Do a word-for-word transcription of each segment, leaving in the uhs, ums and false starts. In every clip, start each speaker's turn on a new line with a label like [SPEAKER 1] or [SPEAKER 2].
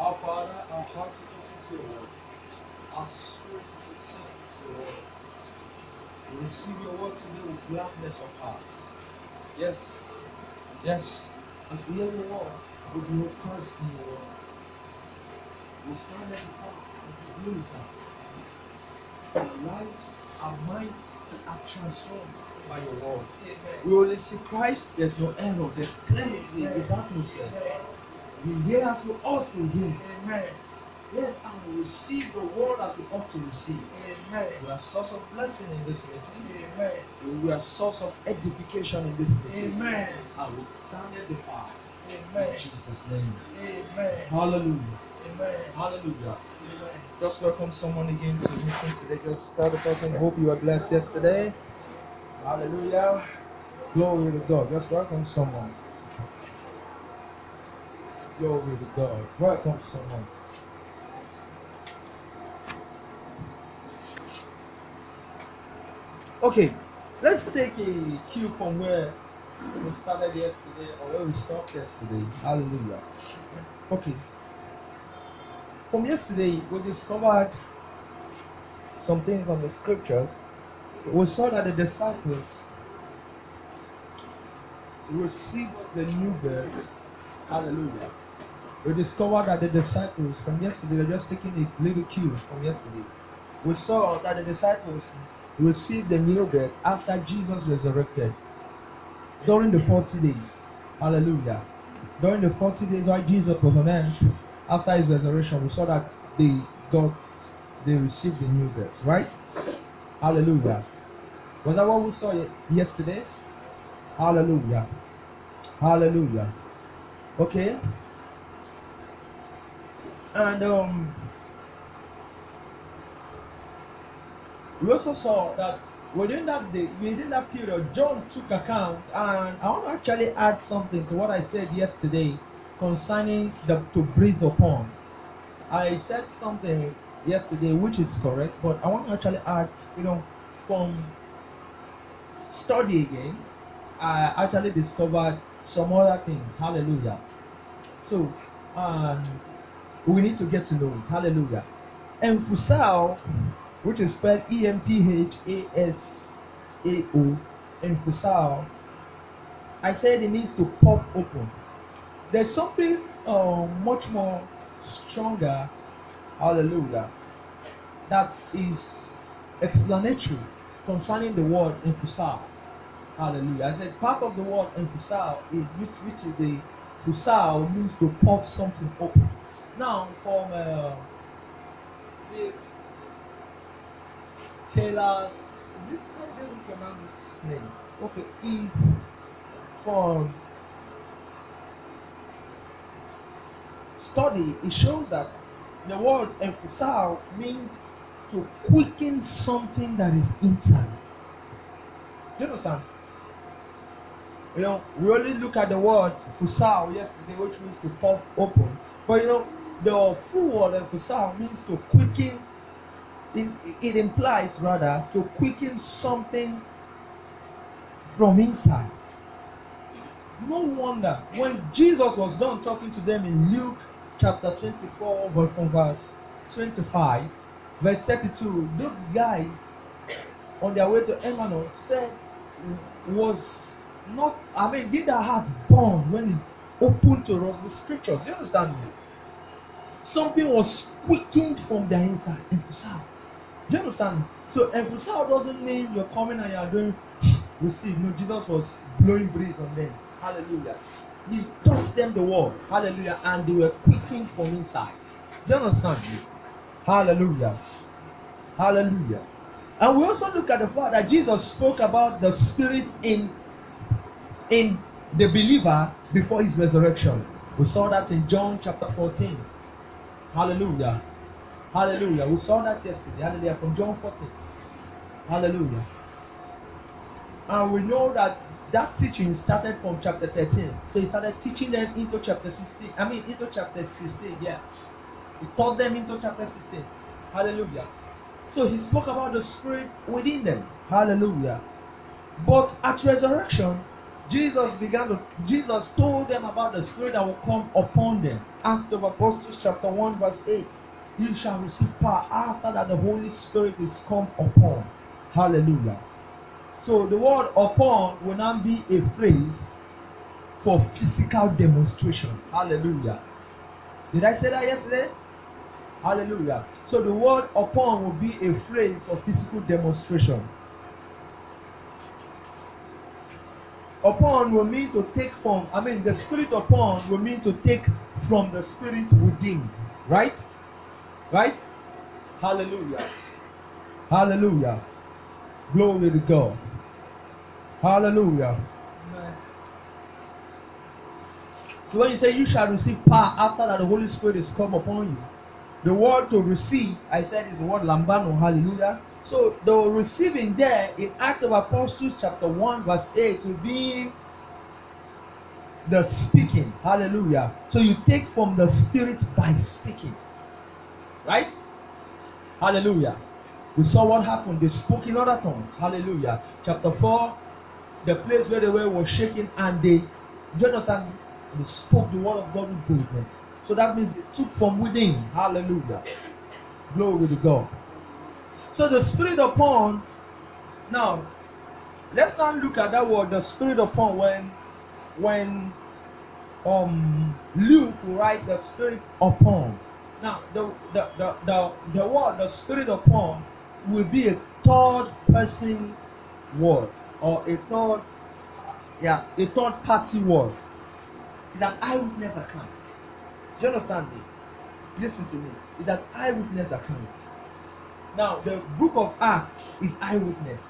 [SPEAKER 1] Our Father, our heart is open to your word. Our spirit is receptive to your word. We receive your word today with gladness of heart. Yes, yes. As we hear your word, we'll be impressed in your word. We'll stand edified and be glorified. Our lives, our minds are transformed by your word. Amen. We only see Christ, there's no error, there's clarity in this atmosphere. Amen. We hear as we ought to hear. Amen. Yes, and we receive the word as we ought to receive. Amen. We are source of blessing in this meeting. Amen. We are source of edification in this meeting. Amen. And we stand edified. Amen. In Jesus' name. Amen. Hallelujah. Amen. Hallelujah. Amen. Just welcome someone again to the meeting today. Just tell the person, hope you were blessed yesterday. Hallelujah. Glory to God. Just welcome someone. Glory to God. Welcome someone. Okay, let's take a cue from where we started yesterday or where we stopped yesterday. Hallelujah. Okay. From yesterday, we discovered some things on the scriptures. We saw that the disciples received the new birth. Hallelujah. We discovered that the disciples from yesterday, we're just taking a little cue from yesterday. We saw that the disciples received the new birth after Jesus resurrected during the forty days. Hallelujah. During the forty days while Jesus was on earth, after his resurrection, we saw that they got, they received the new birth, right? Hallelujah. Was that what we saw yesterday? Hallelujah. Hallelujah. Okay. And um, we also saw that within that day, within that period, John took account, and I want to actually add something to what I said yesterday concerning the to breathe upon. I said something yesterday which is correct, but I want to actually add, you know, from study again, I actually discovered some other things. Hallelujah. So, um, we need to get to know it. Hallelujah. Emphusao, which is spelled E M P H A S A O, emphusao. I said it means to puff open. There's something uh, much more stronger, hallelujah, that is explanatory concerning the word emphusao. Hallelujah. I said part of the word emphusao is which which is the fusao means to puff something open. Now from uh, Faith Taylor's, is it how do you pronounce this name? Okay, is from study, it shows that the word emphusao means to quicken something that is inside. Do you understand? You know, we only look at the word fusao yesterday, which means to puff open. But you know, the full word emphusao means to quicken. It, it implies rather to quicken something from inside. No wonder when Jesus was done talking to them in Luke chapter twenty-four, but from verse twenty-five, verse thirty-two, those guys on their way to Emmaus said, was not, I mean, did our heart burn when he opened to us the scriptures? You understand me? Something was quickened from their inside. Emphusao. Do you understand me? So emphusao doesn't mean you're coming and you're doing receive. No, Jesus was blowing breeze on them. Hallelujah. He taught them the word. Hallelujah. And they were quickened from inside. Do you understand me? Hallelujah. Hallelujah. And we also look at the fact that Jesus spoke about the spirit in in the believer before his resurrection. We saw that in John chapter fourteen. Hallelujah. Hallelujah. We saw that yesterday. Hallelujah. From John fourteen. Hallelujah. And we know that that teaching started from chapter thirteen. So he started teaching them into chapter sixteen. I mean, into chapter sixteen. Yeah. He taught them into chapter sixteen. Hallelujah. So he spoke about the spirit within them. Hallelujah. But at resurrection, Jesus began to, Jesus told them about the Spirit that will come upon them. Acts of Apostles chapter one verse eight. You shall receive power after that the Holy Spirit is come upon. Hallelujah. So the word upon will now be a phrase for physical demonstration. Hallelujah. Did I say that yesterday? Hallelujah. So the word upon will be a phrase for physical demonstration. Upon will mean to take from, I mean, the Spirit upon will mean to take from the Spirit within. Right? Right? Hallelujah. Hallelujah. Glory to God. Hallelujah. Amen. So when you say you shall receive power after that the Holy Spirit is come upon you, the word to receive, I said, is the word lambano. Hallelujah. So the receiving there in Acts of Apostles chapter one verse eight will be the speaking. Hallelujah. So you take from the Spirit by speaking. Right? Hallelujah. We saw what happened. They spoke in other tongues. Hallelujah. Chapter four, the place where they were was shaking and they, do you understand? They spoke the word of God with boldness. So that means they took from within. Hallelujah. Glory to God. So the Spirit upon, now, let's now look at that word, the Spirit upon, when, when um, Luke will write the Spirit upon. Now, the, the, the, the, the word, the Spirit upon, will be a third person word, or a third, yeah, a third party word. It's an eyewitness account. Do you understand me? Listen to me. It's an eyewitness account. Now, the book of Acts is eyewitness.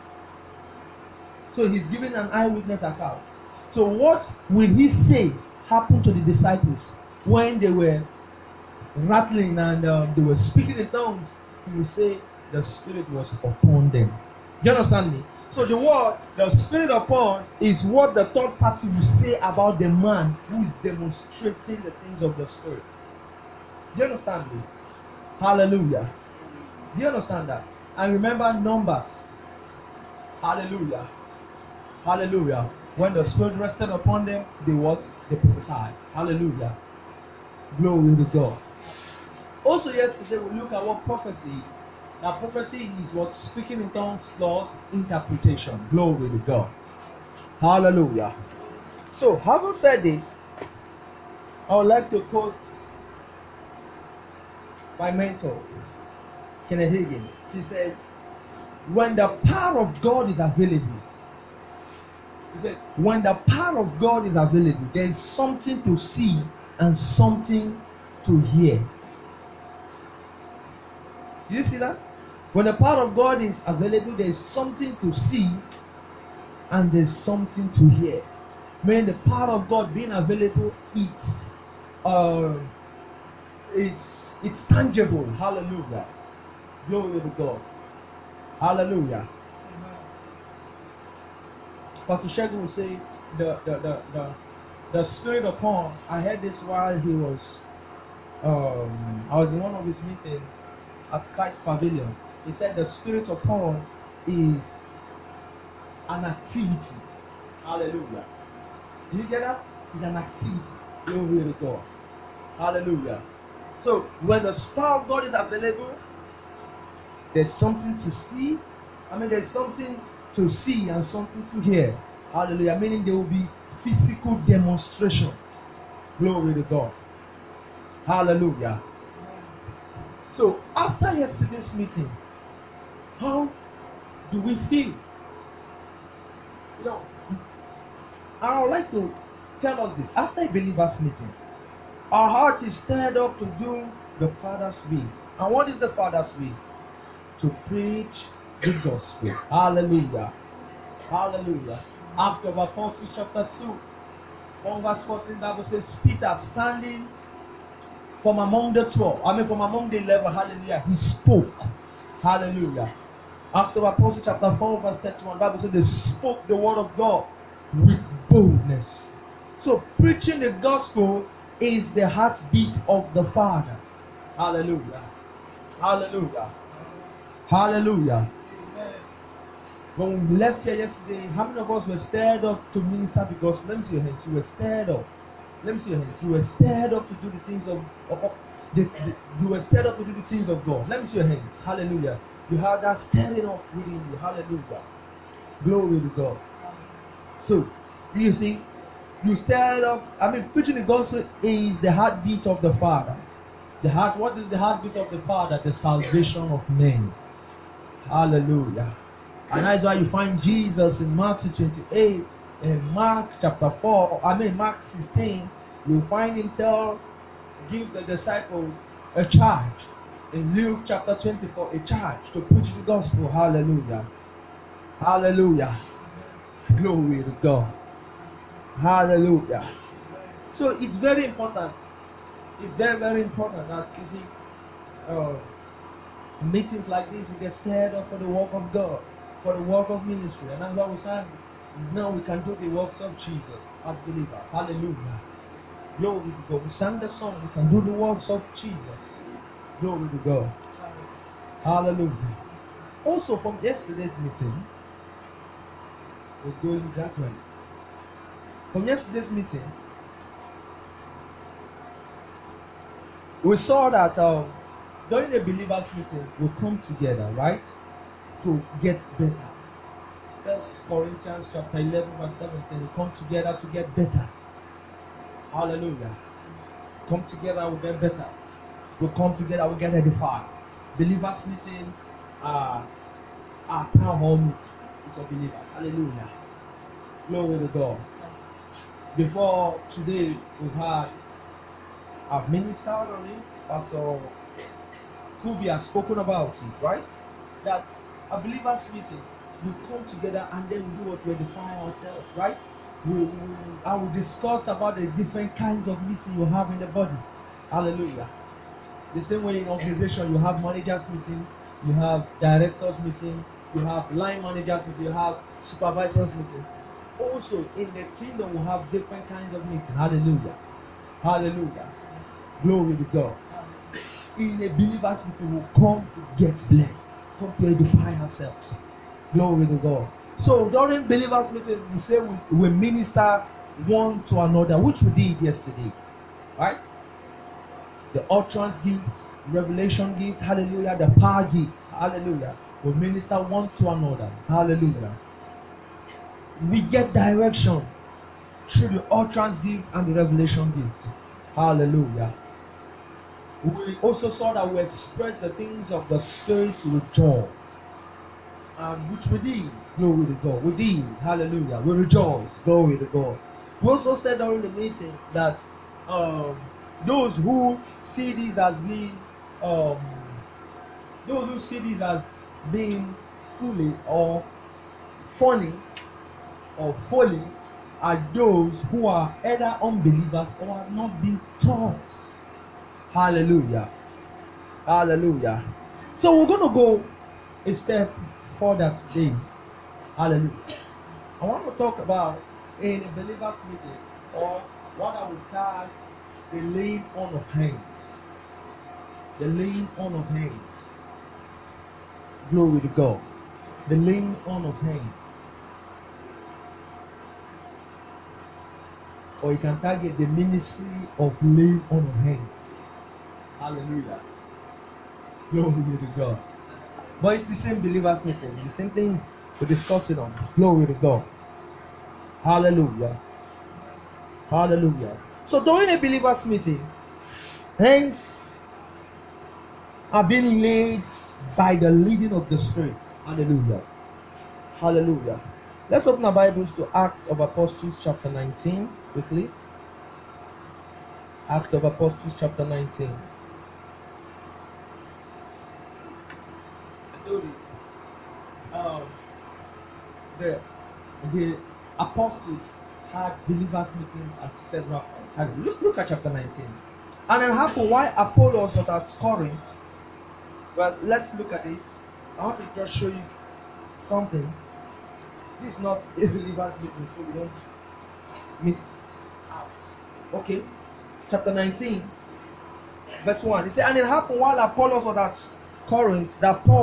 [SPEAKER 1] So he's giving an eyewitness account. So what will he say happened to the disciples when they were rattling and um, they were speaking in tongues? He will say the Spirit was upon them. Do you understand me? So the word, the Spirit upon, is what the third party will say about the man who is demonstrating the things of the Spirit. Do you understand me? Hallelujah. Do you understand that? And remember Numbers. Hallelujah. Hallelujah. When the Spirit rested upon them, they what? They prophesied. Hallelujah. Glory to God. Also yesterday we look at what prophecy is. Now prophecy is what? Speaking in tongues plus interpretation. Glory to God. Hallelujah. So having said this, I would like to quote my mentor, Kenneth Hagin. He said, when the power of God is available, he says, when the power of God is available, there is something to see and something to hear. Do you see that? When the power of God is available, there is something to see and there's something to hear. Meaning the power of God being available, it's uh, it's it's tangible. Hallelujah. Glory to God. Hallelujah. Pastor Shegun will say the the, the the the Spirit upon. I heard this while he was um I was in one of his meetings at Christ Pavilion. He said the Spirit upon is an activity. Hallelujah. Do you get that? It's an activity. Glory to God. Hallelujah. So when the power of God is available, there's something to see. I mean, there's something to see and something to hear. Hallelujah. Meaning there will be physical demonstration. Glory to God. Hallelujah. So after yesterday's meeting, how do we feel? You know, I would like to tell us this. After a believer's meeting, our heart is stirred up to do the Father's will. And what is the Father's will? To preach the gospel. Hallelujah. Hallelujah. Acts of Apostles chapter two, one verse fourteen, the Bible says, Peter standing from among the twelve, I mean from among the eleven, hallelujah, he spoke. Hallelujah. Acts of Apostles chapter four, verse thirty-one, the Bible says they spoke the word of God with boldness. So preaching the gospel is the heartbeat of the Father. Hallelujah. Hallelujah. Hallelujah. Amen. When we left here yesterday, how many of us were stirred up to minister the gospel? Let me see your hands. You were stirred up. Let me see your hands. You were stirred up to do the things of, of, of the, the, you were stirred up to do the things of God. Let me see your hands. Hallelujah. You have that stirring up within you. Hallelujah. Glory to God. So, you see, you stirred up. I mean, preaching the gospel is the heartbeat of the Father. The heart. What is the heartbeat of the Father? The salvation of men. Hallelujah. And that's why you find Jesus in Matthew twenty-eight, in Mark chapter four, I mean Mark sixteen, you find him tell, give the disciples a charge. In Luke chapter twenty-four, a charge to preach the gospel. Hallelujah. Hallelujah. Glory to God. Hallelujah. So it's very important. It's very, very important that you see uh, meetings like this, we get stirred up for the work of God, for the work of ministry. And that's why we sang, now we can do the works of Jesus as believers. Hallelujah. Glory to God. We sang the song, we can do the works of Jesus. Glory to God. Hallelujah. Also from yesterday's meeting, we're going gradually. From yesterday's meeting, we saw that um, during the believers' meeting, we come together, right, to get better. First Corinthians chapter eleven, verse seventeen, we come together to get better. Hallelujah. Come together, we get better. We come together, we get edified. Believers' meetings are, are town hall meetings. It's for believers. Hallelujah. Glory to God. Before today, we've had, I've ministered on it. Pastor Kubi has spoken about it, right? That a believers' meeting, we come together and then we do what we edify ourselves, right? We, we, I will discuss about the different kinds of meeting you have in the body. Hallelujah. The same way in organization, you have managers meeting, you have directors meeting, you have line managers meeting, you have supervisors meeting. Also, in the kingdom, we have different kinds of meeting. Hallelujah. Hallelujah. Glory to God. In a believer's meeting, we come to get blessed, come to edify ourselves. Glory to God. So during believers' meeting, we say we, we minister one to another, which we did yesterday, right? The utterance gift, revelation gift, hallelujah, the power gift, hallelujah. We minister one to another, hallelujah. We get direction through the utterance gift and the revelation gift, hallelujah. We also saw that we express the things of the Spirit with joy, um, which we did, glory to God. We did, hallelujah. We rejoice, glory to God. We also said during the meeting that um, those who see this as being um, those who see this as being fully or funny or folly are those who are either unbelievers or have not been taught. Hallelujah. Hallelujah. So we're going to go a step further today. Hallelujah. I want to talk about in a believer's meeting, or what I would tag the laying on of hands. The laying on of hands. Glory to God. The laying on of hands. Or you can target the ministry of laying on of hands. Hallelujah. Glory to God. But it's the same believers meeting. The same thing we're discussing on. Glory to God. Hallelujah. Hallelujah. So during a believers meeting, hands are being laid by the leading of the Spirit. Hallelujah. Hallelujah. Let's open our Bibles to Acts of Apostles chapter nineteen quickly. Acts of Apostles chapter nineteen. I told you. Um, the, the apostles had believers meetings at several points. Look, look at chapter nineteen. And it happened why Apollos was at Corinth. Well, let's look at this. I want to just show you something. This is not a believers meeting, so we don't miss out. Okay, chapter nineteen, verse one. It said, and it happened while Apollos was at Corinth that Paul,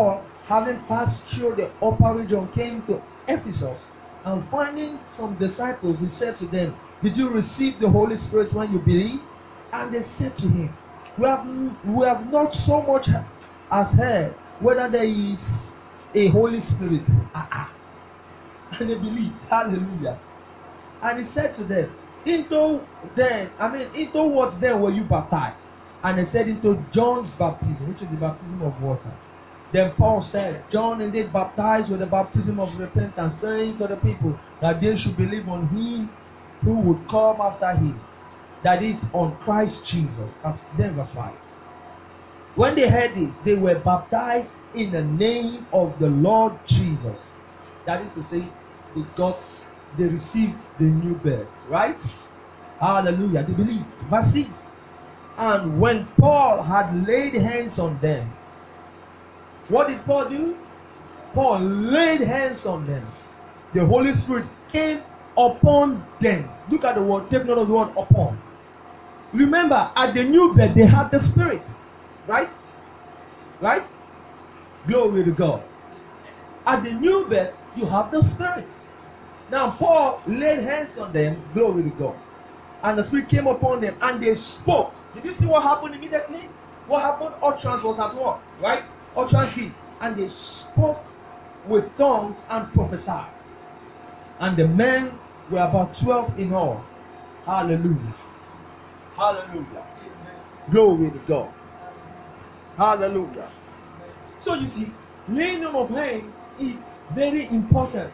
[SPEAKER 1] having passed through the upper region, came to Ephesus, and finding some disciples, he said to them, "Did you receive the Holy Spirit when you believed?" And they said to him, "We have we have not so much as heard whether there is a Holy Spirit." Ah, ah. And they believed. Hallelujah. And he said to them, "Into then, I mean, into what then were you baptized?" And they said, "Into John's baptism," which is the baptism of water. Then Paul said, "John indeed baptized with the baptism of repentance, saying to the people that they should believe on him who would come after him, that is, on Christ Jesus." As then verse five. When they heard this, they were baptized in the name of the Lord Jesus. That is to say, they got, they received the new birth, right? Hallelujah. They believed. Verse six. And when Paul had laid hands on them, what did Paul do? Paul laid hands on them. The Holy Spirit came upon them. Look at the word, take note of the word upon. Remember, at the new birth, they had the Spirit. Right? Right? Glory to God. At the new birth, you have the Spirit. Now, Paul laid hands on them. Glory to God. And the Spirit came upon them, and they spoke. Did you see what happened immediately? What happened? Utterance was at work. Right? Utterance did. And they spoke with tongues and prophesied. And the men were about twelve in all. Hallelujah. Hallelujah. Glory to God. Hallelujah. So you see, laying on of hands is very important.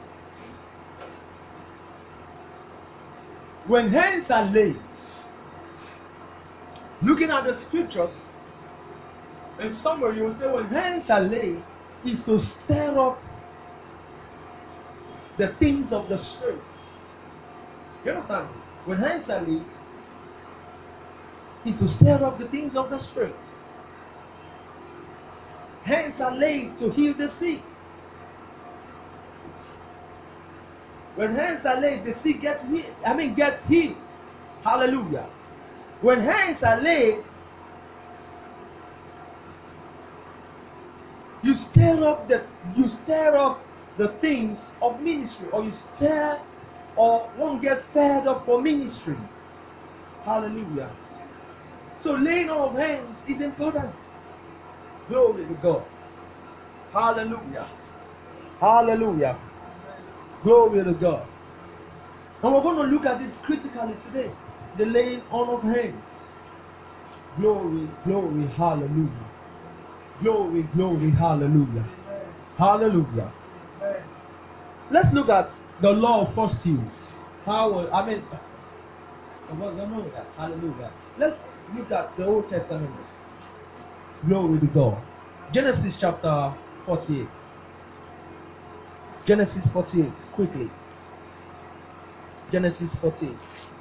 [SPEAKER 1] When hands are laid, looking at the scriptures, and somewhere you will say when hands are laid is to stir up the things of the Spirit. You understand? When hands are laid is to stir up the things of the Spirit. Hands are laid to heal the sick. When hands are laid, the sick get healed. I mean, get healed. Hallelujah. When hands are laid, you stir up the you stir up the things of ministry, or you stir, or one gets stirred up for ministry. Hallelujah. So laying on of hands is important. Glory to God. Hallelujah. Hallelujah. Glory to God. And we're going to look at it critically today. The laying on of hands. Glory, glory, hallelujah. Glory, glory, hallelujah. Hallelujah. Let's look at the law of first use. How, I mean, what's wrong with that? Hallelujah. Let's look at the Old Testament. Glory to God. Genesis chapter forty-eight. Genesis forty-eight, quickly. Genesis forty-eight.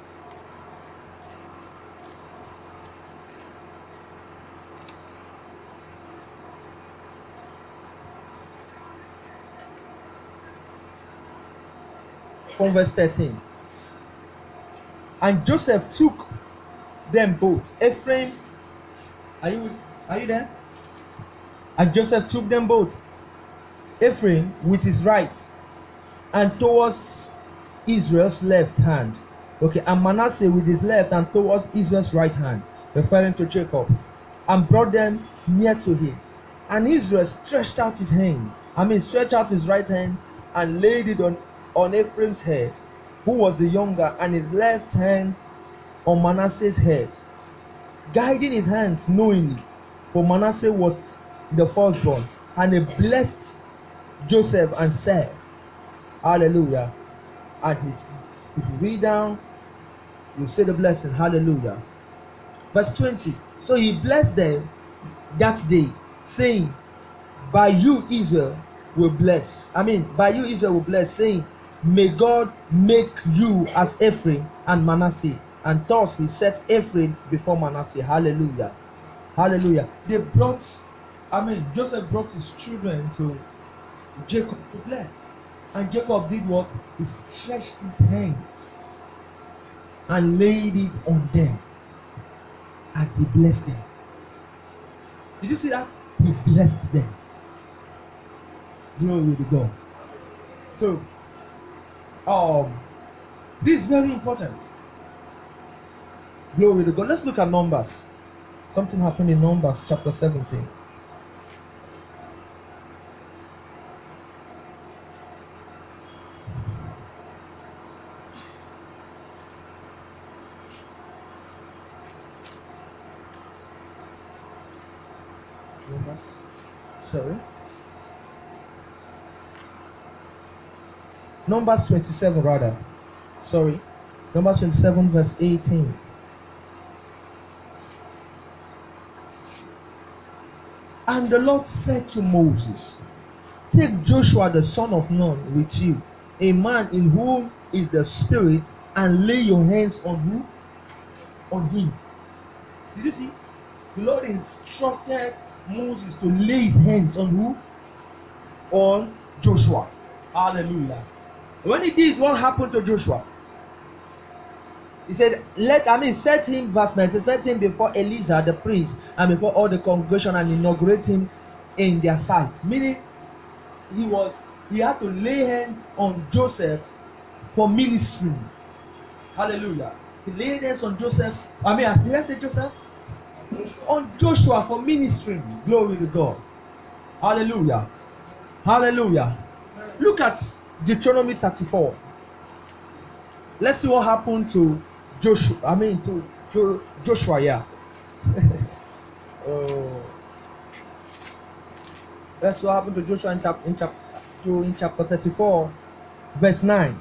[SPEAKER 1] From verse thirteen. And Joseph took them both. Ephraim, are you are you there? And Joseph took them both. Ephraim with his right, and towards Israel's left hand. Okay, and Manasseh with his left and towards Israel's right hand, referring to Jacob, and brought them near to him. And Israel stretched out his hands, I mean, stretched out his right hand and laid it on, on Ephraim's head, who was the younger, and his left hand on Manasseh's head, guiding his hands knowingly, for Manasseh was the firstborn. And he blessed Joseph and said, hallelujah. And his, if you read down, you say the blessing, hallelujah. Verse twenty. So he blessed them that day, saying, by you Israel will bless. I mean, by you Israel will bless, saying, may God make you as Ephraim and Manasseh. And thus he set Ephraim before Manasseh. Hallelujah. Hallelujah. They brought, I mean, Joseph brought his children to Jacob to bless. And Jacob did what? He stretched his hands and laid it on them. And he blessed them. Did you see that? He blessed them. Glory to God. So, um, this is very important. Glory to God. Let's look at Numbers. Something happened in Numbers chapter seventeen. Numbers. Sorry. Numbers twenty-seven rather. Sorry. Numbers twenty-seven verse eighteen. And the Lord said to Moses, take Joshua the son of Nun with you, a man in whom is the Spirit, and lay your hands on who? On him. Did you see? The Lord instructed Moses to lay his hands on who? On Joshua. Hallelujah. When he did, what happened to Joshua? He said, let, I mean, set him, verse nineteen, set him before Eleazar the priest and before all the congregation and inaugurate him in their sight. Meaning, he was, he had to lay hands on Joseph for ministry. Hallelujah. He laid hands on Joseph, I mean, did I say Joseph? On Joshua for ministry. Glory to God. Hallelujah. Hallelujah. Look at Deuteronomy thirty-four. Let's see what happened to Joshua. I mean, to jo- Joshua, yeah. oh. Let's see what happened to Joshua in, chap- in, chap- to, in chapter thirty-four, verse nine.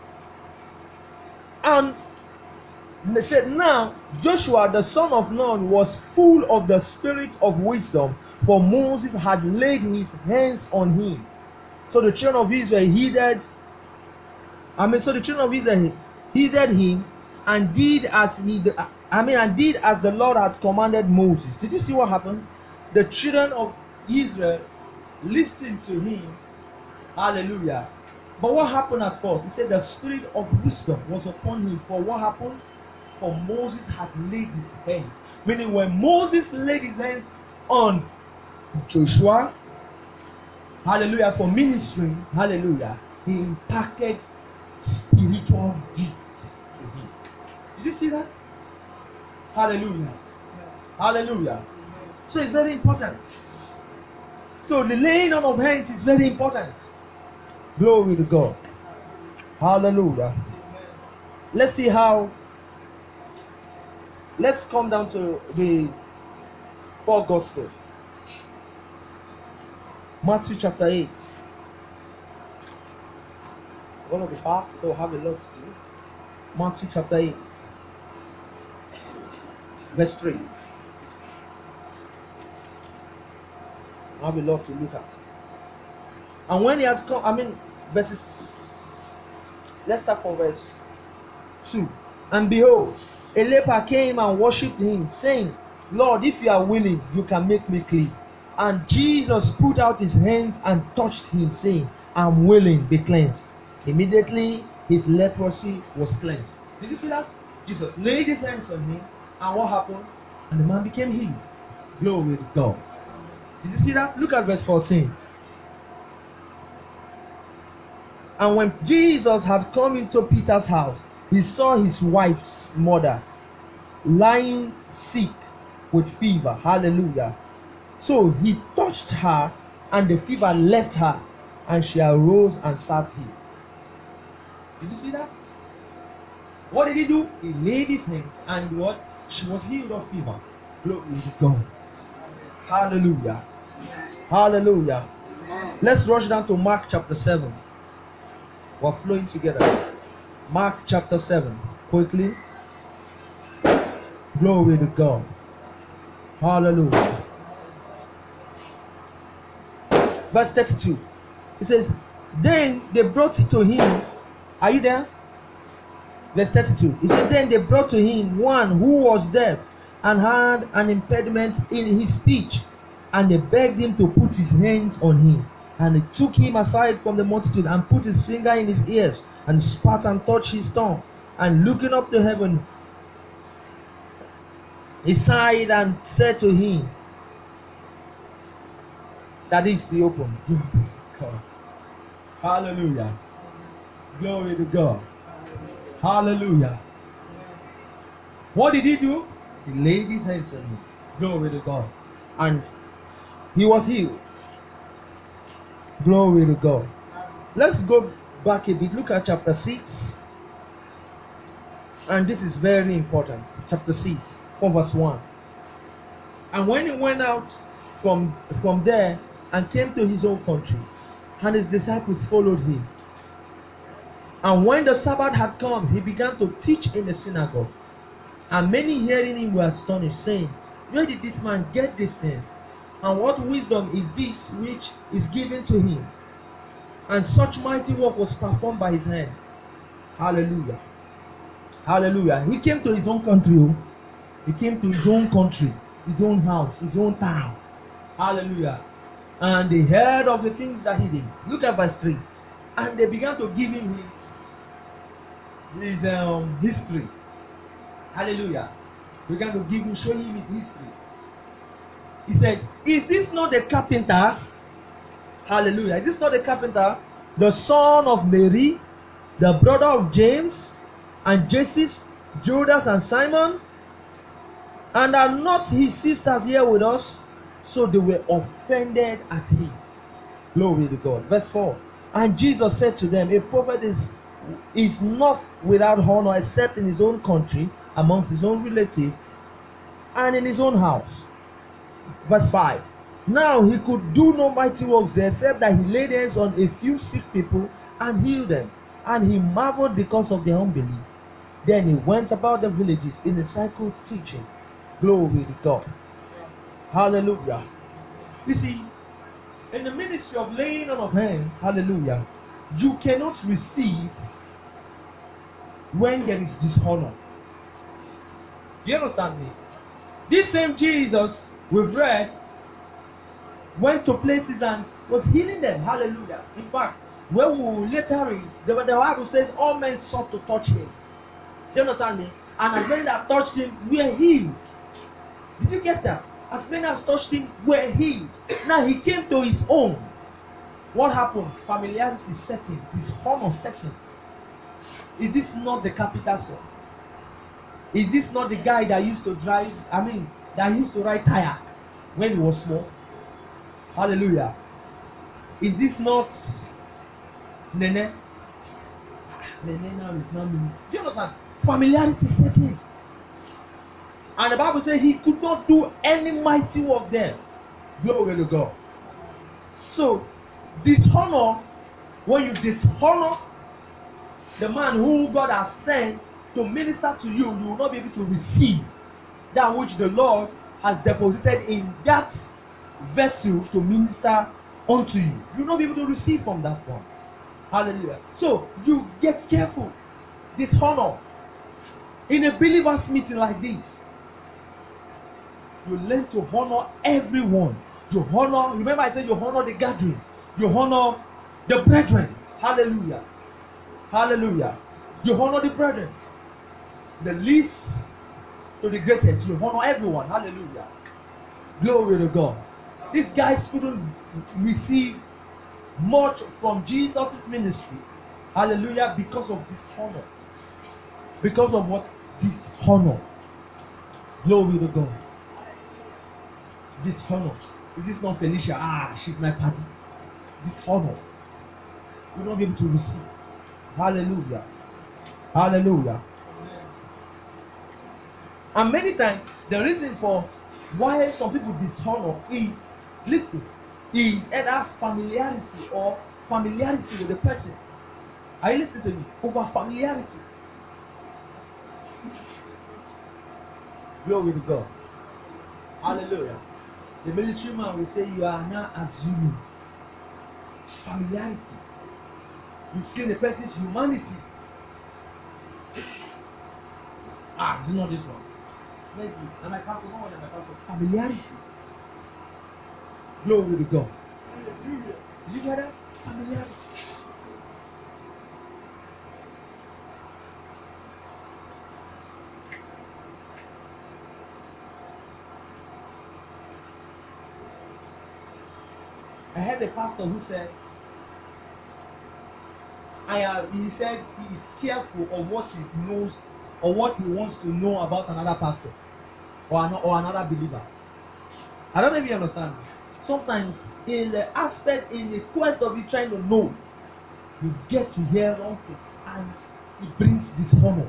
[SPEAKER 1] And they said, now Joshua the son of Nun was full of the spirit of wisdom, for Moses had laid his hands on him. So the children of Israel heeded, I mean, so the children of Israel heeded him and did as he, I mean, and did as the Lord had commanded Moses. Did you see what happened? The children of Israel listened to him. Hallelujah. But what happened at first? He said the spirit of wisdom was upon him. For what happened? For Moses had laid his hands. Meaning when Moses laid his hands on Joshua, hallelujah, for ministry, hallelujah, he impacted spiritual gifts to him. Did you see that? Hallelujah. Hallelujah. So it's very important. So the laying on of hands is very important. Glory to God. Hallelujah. Let's see how. Let's come down to the four Gospels. Matthew chapter eight. We're going to be fast because we have a lot to do. Matthew chapter eight, verse three. I have a lot to look at. And when he had come, I mean, verses. Let's start from verse two. And behold, a leper came and worshipped him, saying, Lord, if you are willing, you can make me clean. And Jesus put out his hands and touched him, saying, I'm willing, be cleansed. Immediately his leprosy was cleansed. Did you see that? Jesus laid his hands on him, and what happened? And the man became healed. Glory to God. Did you see that? Look at verse fourteen. And when Jesus had come into Peter's house, he saw his wife's mother lying sick with fever. Hallelujah. So he touched her, and the fever left her, and she arose and served him. Did you see that? What did he do? He laid his hands, and what? She was healed of fever. Glory to God. Hallelujah. Hallelujah. Let's rush down to Mark chapter seven. We're flowing together. Mark chapter seven. Quickly. Glory to God. Hallelujah. Verse thirty-two. It says, then they brought to him. Are you there? Verse thirty-two. It says, then they brought to him one who was deaf and had an impediment in his speech. And they begged him to put his hands on him. And he took him aside from the multitude and put his finger in his ears and spat and touched his tongue. And looking up to heaven, he sighed and said to him, that is the open. Hallelujah. Glory to God. Hallelujah. What did he do? He laid his hands on him. Glory to God. And he was healed. Glory to God. Let's go back a bit. Look at chapter six. And this is very important. Chapter six, from verse one. And when he went out from, from there and came to his own country, and his disciples followed him. And when the Sabbath had come, he began to teach in the synagogue. And many hearing him were astonished, saying, Where did this man get these things? And what wisdom is this which is given to him? And such mighty work was performed by his hand. Hallelujah. Hallelujah. He came to his own country. Oh. He came to his own country, his own house, his own town. Hallelujah. And they heard of the things that he did. Look at verse three. And they began to give him his, his um, history. Hallelujah. They began to give him, show him his history. He said, Is this not the carpenter? Hallelujah. Is this not the carpenter? The son of Mary, the brother of James and Joses, Judas and Simon? And are not his sisters here with us? So they were offended at him. Glory to God. Verse four. And Jesus said to them, A prophet is, is not without honor except in his own country, amongst his own relatives, and in his own house. Verse five. Now he could do no mighty works there except that he laid hands on a few sick people and healed them. And he marveled because of their unbelief. Then he went about the villages in the circles teaching. Glory to God. Hallelujah. You see, in the ministry of laying on of hands, hallelujah, you cannot receive when there is dishonor. Do you understand me? This same Jesus we've read went to places and was healing them. Hallelujah. In fact, when we later read, the, the Bible says all men sought to touch him. Do you understand me? And as many that touched him were healed. Did you get that? As many as touched him were healed. Now he came to his own. What happened? Familiarity set in. Dishonor set in. Is this not the capital son? Is this not the guy that used to drive, I mean, that used to ride tire when he was small? Hallelujah. Is this not Nene? Nene now is not minister. Do you understand? Familiarity set in. And the Bible says he could not do any mighty work there. Glory to God. So, dishonor, when you dishonor the man who God has sent to minister to you, you will not be able to receive that which the Lord has deposited in that vessel to minister unto you. You will not be able to receive from that one. Hallelujah. So, you get careful. Dishonor. In a believer's meeting like this, you learn to honor everyone. You honor, remember I said you honor the gathering. You honor the brethren. Hallelujah. Hallelujah. You honor the brethren. The least to the greatest. You honor everyone. Hallelujah. Glory to God. These guys couldn't receive much from Jesus' ministry. Hallelujah. Because of dishonor. Because of what? Dishonor. Glory to God. Dishonor. Is this not Felicia? Ah, she's my party. Dishonor. You will not be able to receive. Hallelujah. Hallelujah. And many times, the reason for why some people dishonor is, listen, is either familiarity or familiarity with the person. Are you listening to me? Over familiarity. Glory to God. Hallelujah. The military man will say, you are now assuming familiarity. You've seen the person's humanity. Ah, this is not this one. Maybe. And my pastor, no one and my pastor. Familiarity. Glory to God. Hallelujah. Did you hear that? Familiarity. I heard a pastor who said, I have, he said he is careful of what he knows or what he wants to know about another pastor or, an, or another believer. I don't know if you understand. Sometimes in the aspect, in the quest of you trying to know, you get to hear wrong things and it brings dishonor.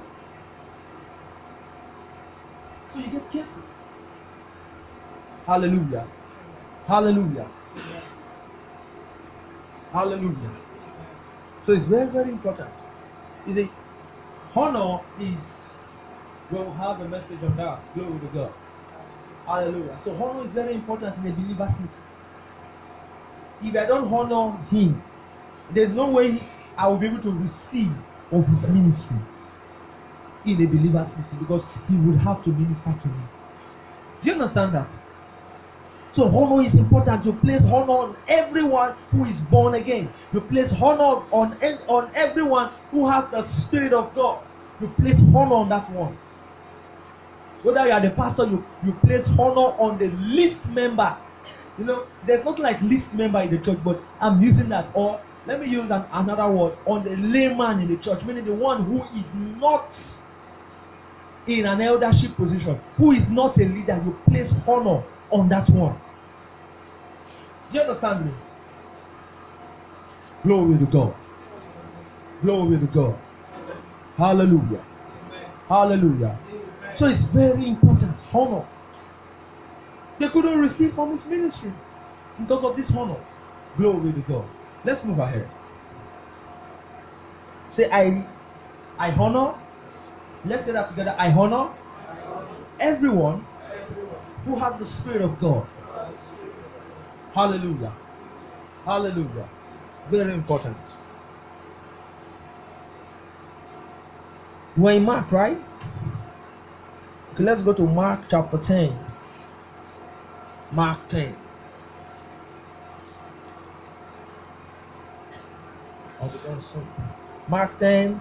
[SPEAKER 1] So you get careful. Hallelujah. Hallelujah. Hallelujah. So it's very, very important. You see, honor is, we'll have a message on that. Glory to God. Hallelujah. So honor is very important in a believer's meeting. If I don't honor him, there's no way he, I will be able to receive of his ministry in a believer's meeting, because he would have to minister to me. Do you understand that? So honor is important. You place honor on everyone who is born again. You place honor on, on everyone who has the Spirit of God. You place honor on that one. Whether you are the pastor, you, you place honor on the least member. You know, there's not like least member in the church, but I'm using that. Or let me use an, another word, on the layman in the church, meaning the one who is not in an eldership position, who is not a leader. You place honor on that one. Do you understand me? Glory to God. Glory to God. Hallelujah. Hallelujah. So it's very important. Honor. They couldn't receive from his ministry because of this honor. Glory to God. Let's move ahead. Say, I I honor. Let's say that together. I honor everyone who has the Spirit of God. Hallelujah. Hallelujah. Very important. We're in Mark, right? Okay, let's go to Mark chapter ten. Mark ten. I'll be done soon. Mark ten,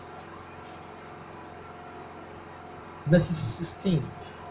[SPEAKER 1] verses sixteen.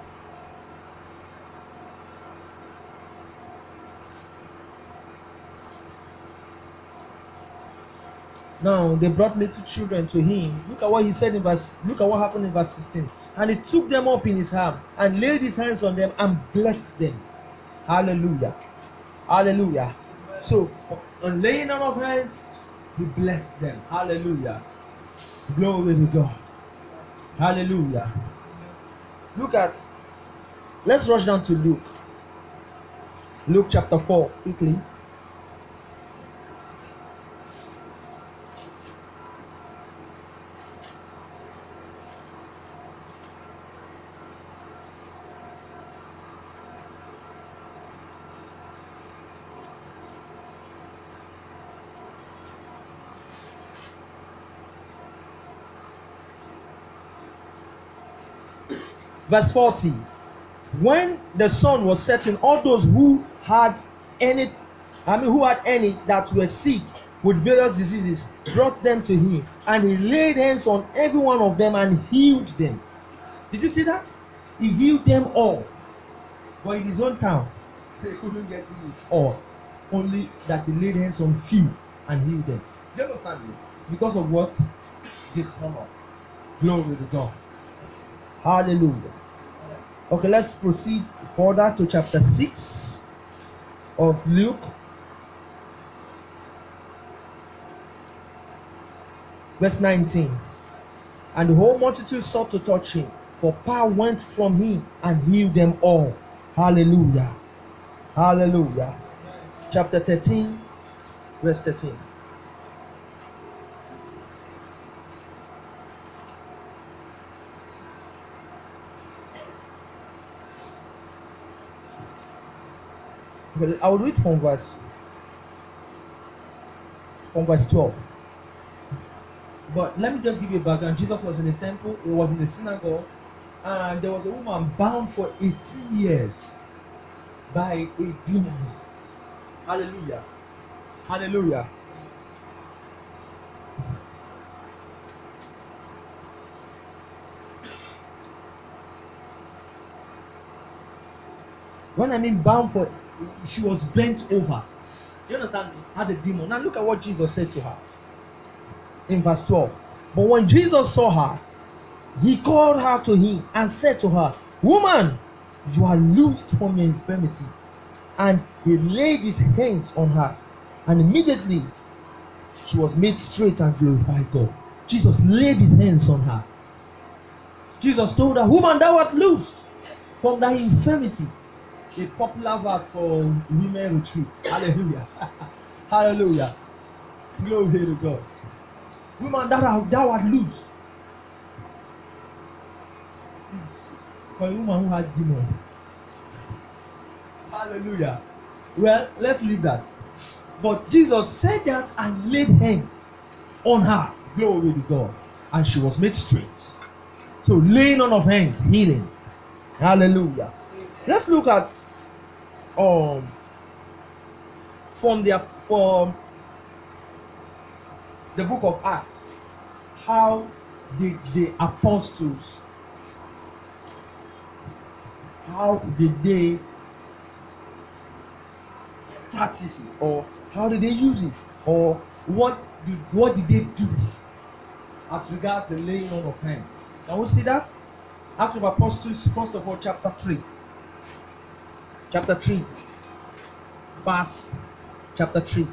[SPEAKER 1] Now they brought little children to him. Look at what he said in verse. Look at what happened in verse sixteen. And he took them up in his arm and laid his hands on them and blessed them. Hallelujah. Hallelujah. So on laying on of hands, he blessed them. Hallelujah. Glory to God. Hallelujah. Look at. Let's rush down to Luke. Luke chapter four quickly. Verse forty. When the sun was setting, all those who had any, I mean, who had any that were sick with various diseases, brought them to him, and he laid hands on every one of them and healed them. Did you see that? He healed them all. But in his own town, they couldn't get healed all. Only that he laid hands on few and healed them. Do you understand me? Because of what? Dishonor. Glory to God. Hallelujah. Okay, let's proceed further to chapter six of Luke. Verse nineteen. And the whole multitude sought to touch him, for power went from him and healed them all. Hallelujah. Hallelujah. Chapter thirteen, verse thirteen. Okay, I will read from verse from verse twelve. But let me just give you a background. Jesus was in the temple, he was in the synagogue, and there was a woman bound for eighteen years by a demon. Hallelujah. Hallelujah. When I mean bound for, she was bent over. Do you understand me? Had a demon. Now look at what Jesus said to her. in verse twelve. But when Jesus saw her, he called her to him and said to her, Woman, you are loosed from your infirmity. And he laid his hands on her, and immediately she was made straight and glorified God. Jesus laid his hands on her. Jesus told her, Woman, thou art loosed from thy infirmity. A popular verse for women retreats. Hallelujah. Hallelujah. Glory to God. Woman, thou art, thou art loosed. It's for a woman who had demons. Hallelujah. Well, let's leave that. But Jesus said that and laid hands on her. Glory to God. And she was made straight. So laying on of hands, healing. Hallelujah. Let's look at um from the from the book of Acts. How did the apostles, how did they practice it, or how did they use it, or what did what did they do as regards the laying on of hands? Can we see that? Acts of Apostles, first of all, chapter three. Chapter three. Verse chapter three.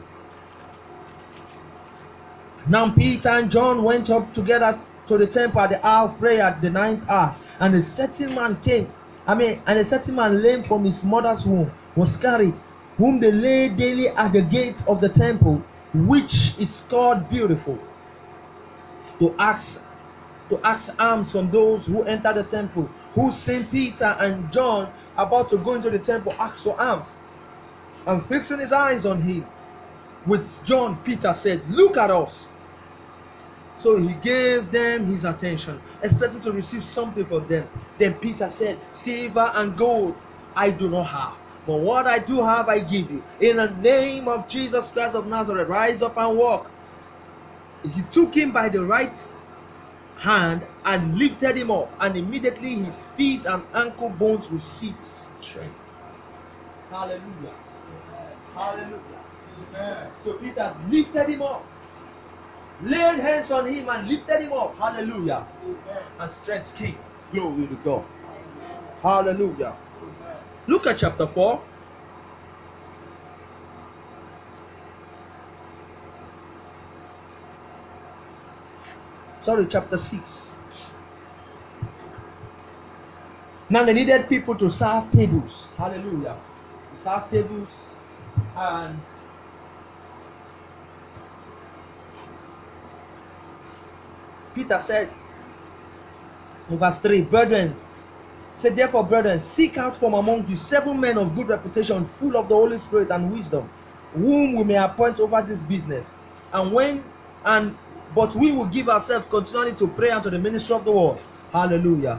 [SPEAKER 1] Now Peter and John went up together to the temple at the hour of prayer at the ninth hour, and a certain man came. I mean, and a certain man lame from his mother's womb was carried, whom they laid daily at the gate of the temple, which is called Beautiful, to ask to ask alms from those who enter the temple, who seeing Peter and John about to go into the temple, asked for alms. And fixing his eyes on him with John, Peter said, Look at us. So he gave them his attention, expecting to receive something from them. Then Peter said, Silver and gold I do not have, but what I do have I give you. In the name of Jesus Christ of Nazareth, rise up and walk. He took him by the right hand and lifted him up, and immediately his feet and ankle bones received strength. Hallelujah. Hallelujah. Amen. So Peter lifted him up, laid hands on him and lifted him up. Hallelujah. Amen. And strength came. Glory to God. Hallelujah. Amen. Look at chapter four. Sorry, chapter six. Now they needed people to serve tables. Hallelujah. To serve tables. And Peter said in verse three, Brethren, said therefore, brethren, seek out from among you seven men of good reputation, full of the Holy Spirit and wisdom, whom we may appoint over this business. And when and but we will give ourselves continually to pray and to the ministry of the word. Hallelujah.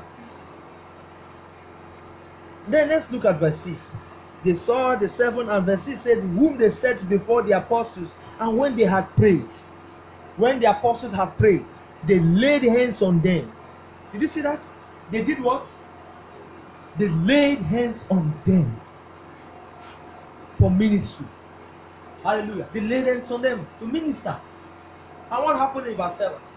[SPEAKER 1] Then let's look at verse six. They saw the seven, and verse six said, whom they set before the apostles, and when they had prayed, when the apostles had prayed, they laid hands on them. Did you see that? They did what? They laid hands on them for ministry. Hallelujah. They laid hands on them to minister. And what happened in verse seven?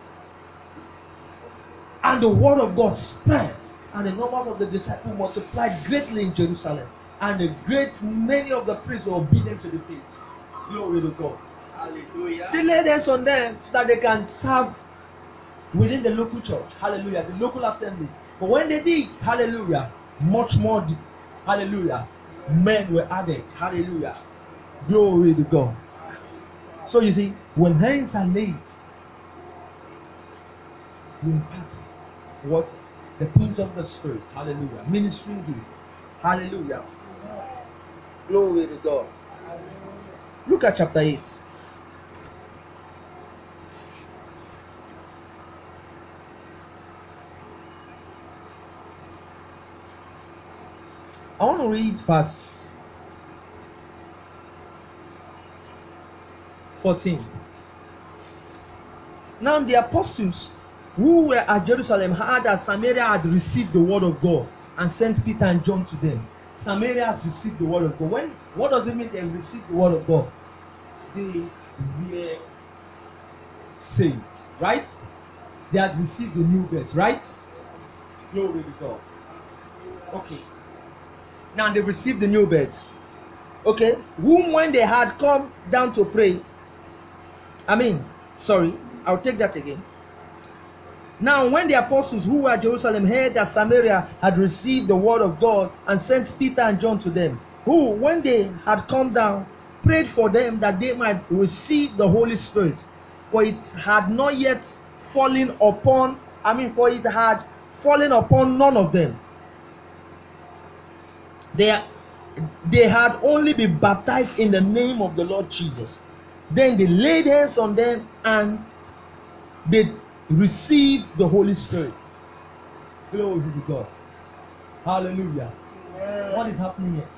[SPEAKER 1] And the word of God spread, and the numbers of the disciples multiplied greatly in Jerusalem, and a great many of the priests were obedient to the faith. Glory to God. Hallelujah. They laid hands on them so that they can serve within the local church. Hallelujah. The local assembly. But when they did, hallelujah, much more, hallelujah, men were added. Hallelujah. Glory to God. So you see, when hands are laid, you impart what? The things of the Spirit. Hallelujah. Ministering gift. Hallelujah. Glory to God. Look at chapter eight. I want to read verse fourteen. Now the apostles who were at Jerusalem heard that Samaria had received the word of God and sent Peter and John to them. Samaria has received the word of God. When, what does it mean they received the word of God? They were saved. right? They had received the new birth, right? Glory to God. Okay. Now they received the new birth. Okay. Whom when they had come down to pray, I mean, sorry, I'll take that again. Now, when the apostles who were at Jerusalem heard that Samaria had received the word of God and sent Peter and John to them, who, when they had come down, prayed for them that they might receive the Holy Spirit, for it had not yet fallen upon, I mean, for it had fallen upon none of them. They, they had only been baptized in the name of the Lord Jesus. Then they laid hands on them and they received the Holy Spirit. Glory to God. Hallelujah. Yeah. What is happening here?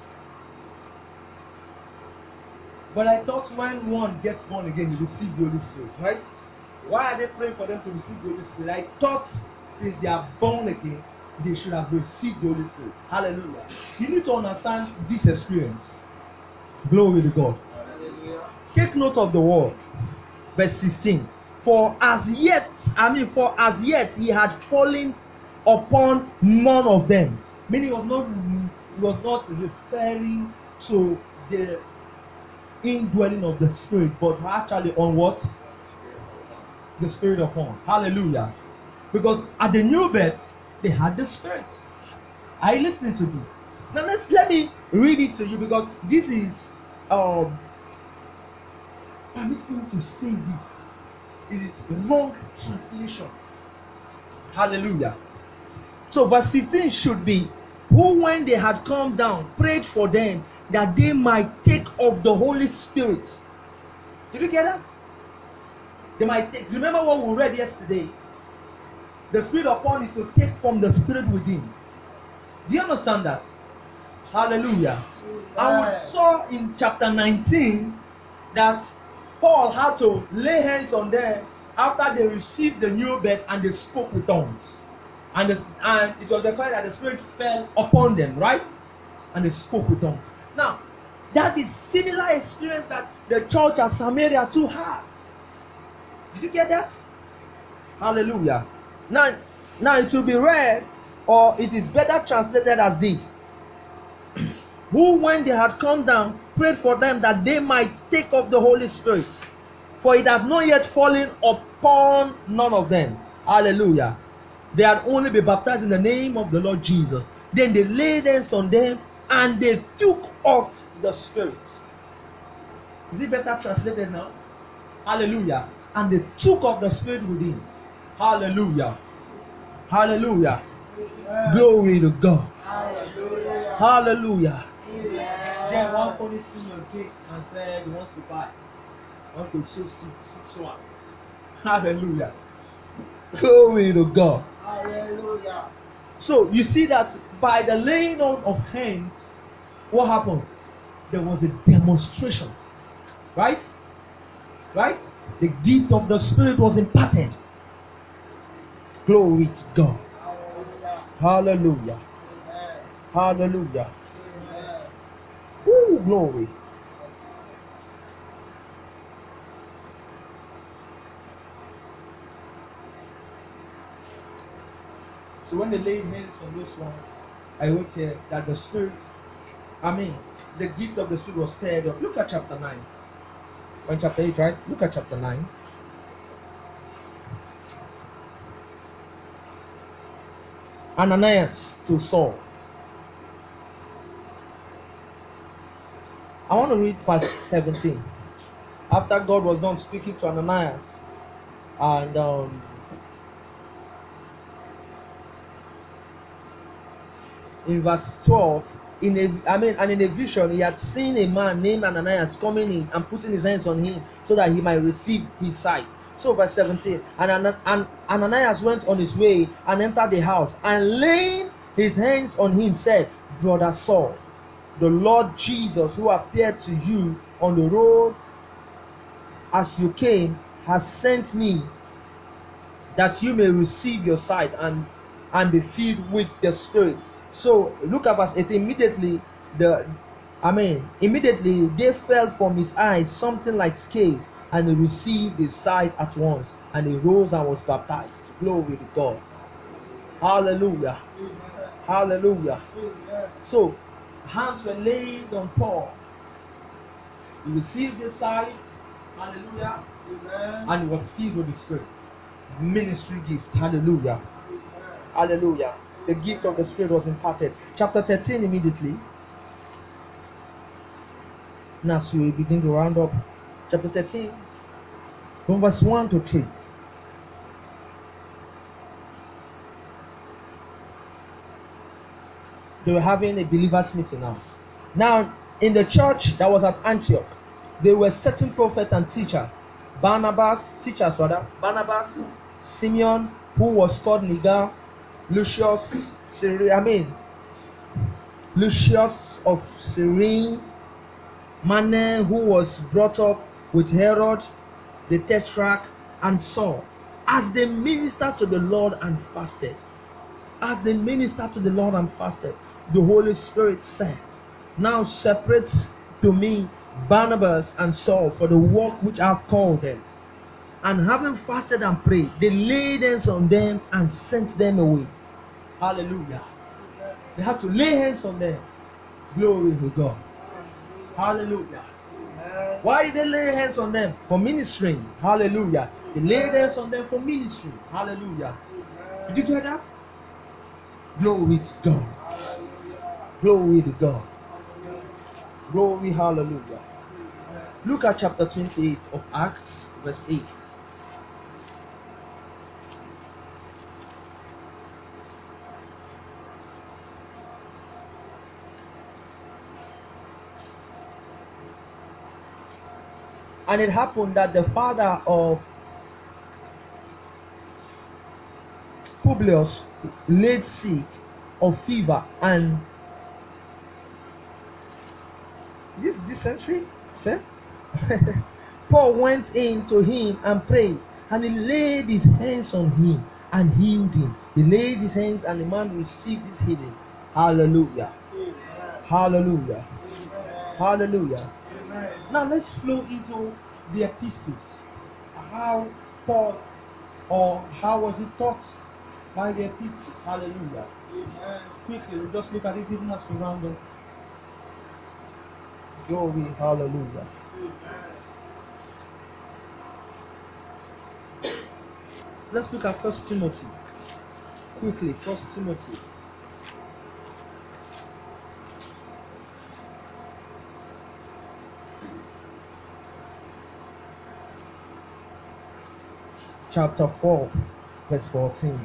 [SPEAKER 1] But I thought when one gets born again, he receives the Holy Spirit, right? Why are they praying for them to receive the Holy Spirit? I thought since they are born again, they should have received the Holy Spirit. Hallelujah. You need to understand this experience. Glory to God. Hallelujah. Take note of the word. Verse sixteen. For as yet, I mean, for as yet he had fallen upon none of them. Meaning, was not, was not referring to the indwelling of the Spirit, but actually on what? The Spirit upon. Hallelujah. Because at the new birth, they had the Spirit. Are you listening to me? Now let's let me read it to you, because this is um permit me to say this. It is wrong translation. Hallelujah. So verse fifteen should be, who when they had come down prayed for them that they might take of the Holy Spirit. Did you get that? They might take. Remember what we read yesterday? The Spirit upon is to take from the Spirit within. Do you understand that? Hallelujah. And we saw in chapter nineteen that Paul had to lay hands on them after they received the new birth and they spoke with tongues. And, the, and it was required that the Spirit fell upon them, right? And they spoke with tongues. Now, that is similar experience that the church at Samaria too had. Did you get that? Hallelujah. Now, now it will be read, or it is better translated as this. Who, when they had come down, prayed for them that they might take up the Holy Spirit. For it had not yet fallen upon none of them. Hallelujah. They had only been baptized in the name of the Lord Jesus. Then they laid hands on them and they took off the Spirit. Is it better translated now? Hallelujah. And they took off the Spirit within. Hallelujah. Hallelujah. Amen. Glory to God. Hallelujah. Hallelujah. Amen. Then one funny senior came and said he wants to buy. Want to sow seed, six one. Hallelujah. Glory to God. Hallelujah. So you see that by the laying on of hands, what happened? There was a demonstration. Right? Right? The gift of the Spirit was imparted. Glory to God. Hallelujah. Hallelujah. Amen. Hallelujah. Amen. Ooh, glory. So when they laid hands on those ones, I wrote here that the Spirit, I mean, the gift of the Spirit was stirred up. Look at chapter nine. Or in chapter eight, right? Look at chapter nine. Ananias to Saul. I want to read verse seventeen. After God was done speaking to Ananias, and um, in verse twelve, in a, I mean, and in a vision, he had seen a man named Ananias coming in and putting his hands on him so that he might receive his sight. So verse seventeen, and, and Ananias went on his way and entered the house, and laying his hands on him said, Brother Saul, the Lord Jesus, who appeared to you on the road as you came, has sent me that you may receive your sight and and be filled with the Spirit. So look at verse eighteen. Immediately the I mean immediately there fell from his eyes something like scales, and he received his sight at once, and he rose and was baptized. Glory to God. Hallelujah. Hallelujah. So, hands were laid on Paul. He received his sight. Hallelujah. And he was filled with the Spirit. Ministry gift. Hallelujah. Hallelujah. The gift of the Spirit was imparted. Chapter thirteen immediately. Now, as we begin to round up, chapter thirteen, from verse one to three. They were having a believers meeting now. Now, in the church that was at Antioch, there were certain prophets and teachers. Barnabas, teachers rather, Barnabas, Simeon, who was called Niger, Lucius, Cyrene, I mean, Lucius of Cyrene, Manaen, who was brought up with Herod, the Tetrarch, and Saul, as they ministered to the Lord and fasted. As they ministered to the Lord and fasted, the Holy Spirit said, now separate to me Barnabas and Saul for the work which I have called them. And having fasted and prayed, they laid hands on them and sent them away. Hallelujah. They had to lay hands on them. Glory to God. Hallelujah. Why did they lay hands on them? For ministering. Hallelujah. They laid hands on them for ministry. Hallelujah. Did you hear that? Glory to God. Glory to God. Glory, hallelujah. Look at chapter twenty-eight of Acts, verse eight. And it happened that the father of Publius laid sick of fever and this dysentery. Okay? Paul went in to him and prayed, and he laid his hands on him and healed him. He laid his hands and the man received his healing. Hallelujah. Amen. Hallelujah. Amen. Hallelujah. Amen. Now let's flow into the epistles. How Paul, or how was it taught by the epistles? Hallelujah. Amen. Quickly, we'll just look at it even as we round up. Glory, hallelujah. Amen. Let's look at First Timothy. Quickly, First Timothy. Chapter four, verse fourteen.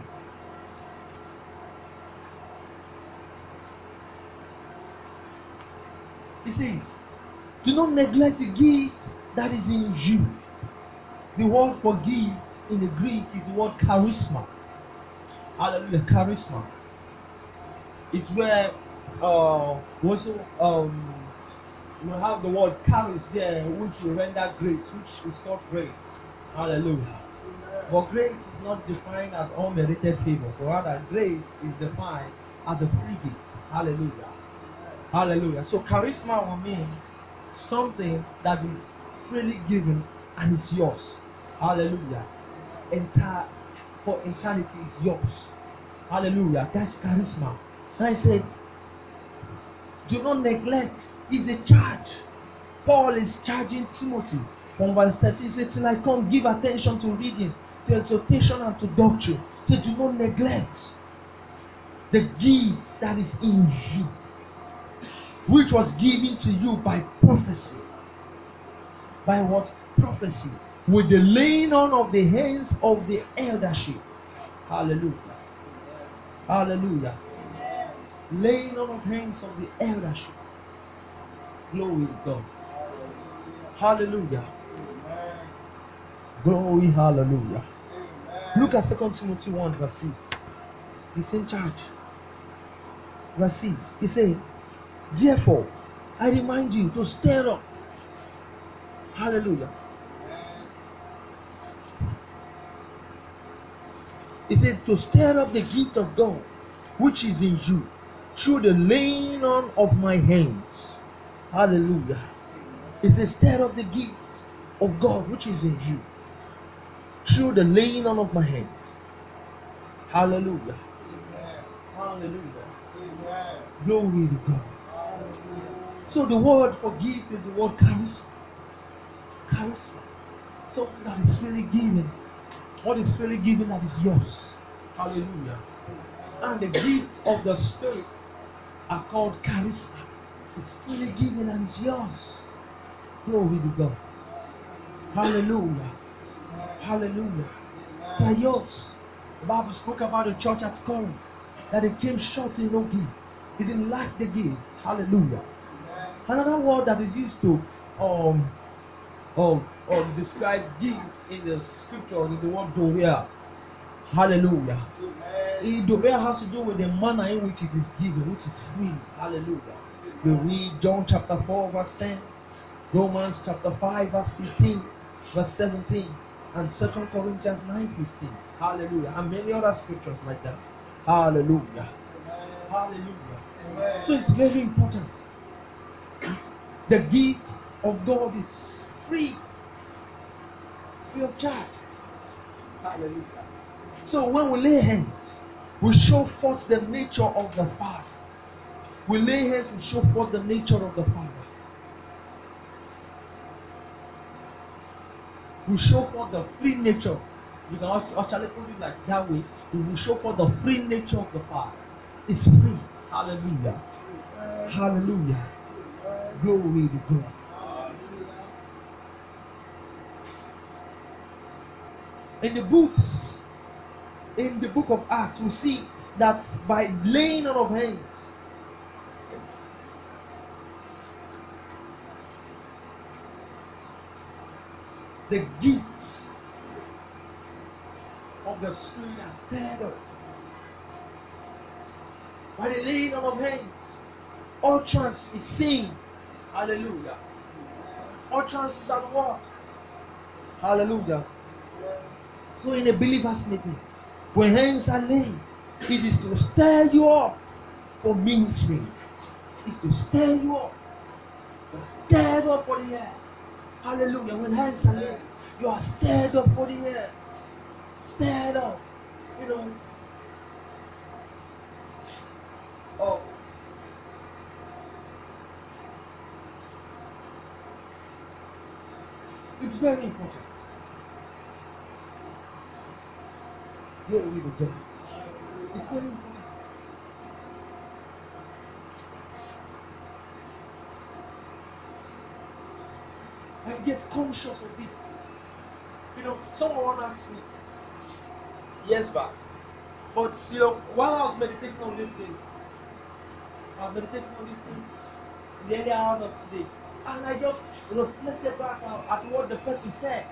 [SPEAKER 1] It says, do not neglect the gift that is in you. The word for gift in the Greek is the word charisma. Hallelujah, charisma. It's where uh also um you have the word charis there, which will render grace, which is called grace. Hallelujah. But grace is not defined as unmerited favor, but rather grace is defined as a free gift. Hallelujah. Hallelujah. So charisma will mean something that is freely given and is yours. Hallelujah. Entire for eternity is yours. Hallelujah. That's charisma. And I said, do not neglect. It's a charge. Paul is charging Timothy. From verse thirteen, he said, till I come, give attention to reading, to exhortation, and to doctrine. So do not neglect the gift that is in you, which was given to you by prophecy. By what? Prophecy. With the laying on of the hands of the eldership. Hallelujah. Hallelujah. Laying on of hands of the eldership. Glory to God. Hallelujah. Amen. Glory, hallelujah. Amen. Look at Second Timothy one, verse six. The same charge. Verse six. He said, therefore, I remind you to stir up. Hallelujah. Amen. He said, to stir up the gift of God, which is in you, through the laying on of my hands. Hallelujah. Amen. He said, stir up the gift. of God which is in you through the laying on of my hands. Hallelujah.
[SPEAKER 2] Amen.
[SPEAKER 1] Hallelujah.
[SPEAKER 2] Amen.
[SPEAKER 1] Glory to God.
[SPEAKER 2] Hallelujah.
[SPEAKER 1] So the word for gift is the word charisma. Charisma. Something that is really given. What is really given that is yours. Hallelujah. And the gift of the Spirit are called charisma. It's freely given and it's yours. Glory to God. Hallelujah. Hallelujah. They are yours. The Bible spoke about the church at Corinth, that they came short in no gift. They didn't like the gift. Hallelujah. Another word that is used to um, um, um, describe gift in the scripture is the word dorea. Hallelujah. Amen. Dorea has to do with the manner in which it is given, which is free. Hallelujah. We read John chapter four, verse ten, Romans chapter five, verse fifteen, verse seventeen, and Second Corinthians nine fifteen. Hallelujah. And many other scriptures like that. Hallelujah. Amen. Hallelujah. Amen. So it's very important. The gift of God is free, free of charge. Hallelujah. So when we lay hands, we show forth the nature of the Father. We lay hands, we show forth the nature of the Father. We show forth the free nature. You can actually put it like that way. We will show forth the free nature of the Father. It's free. Hallelujah. Amen. Hallelujah. Amen. Glory to God. Hallelujah. In the books, in the book of Acts, we see that by laying on of hands, the gifts of the Spirit are stirred up. By the laying on of hands, utterance is seen. Hallelujah. Utterance is at work. Hallelujah. So in a believer's meeting, when hands are laid, it is to stir you up for ministry. It's to stir you up. You're stirred up for the air. Hallelujah. When hands are laid, you are stirred up for the air. Stirred up. You know. Oh. It's very important. Glory to God. It's very important. I get conscious of it. You know, someone asked me years back, but you know, while I was meditating on this thing, I was meditating on this thing in the early hours of today, and I just reflected back at what the person said.